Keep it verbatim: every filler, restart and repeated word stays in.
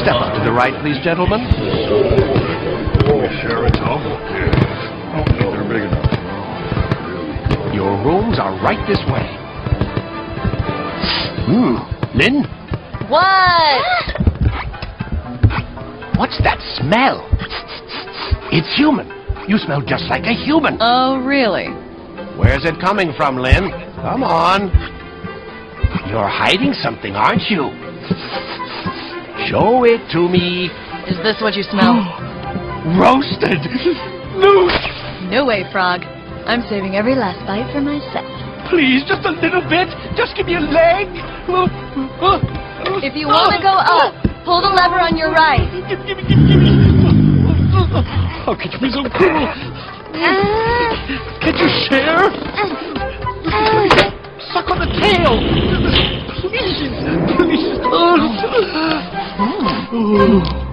Step up to the right, please, gentlemen. Sure, it's all. Yeah. Oh, they're big enough. Your rooms are right this way. Hmm. Lynn? What? What's that smell? It's human. You smell just like a human. Oh, really? Where's it coming from, Lynn? Come on. You're hiding something, aren't you? Show it to me. Is this what you smell? Roasted! Loose! No way, Frog. I'm saving every last bite for myself. Please, just a little bit. Just give me a leg. If you want to go up, pull the lever on your right. Give, give me, give me, give me. How could you be so cruel? Can't you share? Suck on the tail. Please, please. Oh.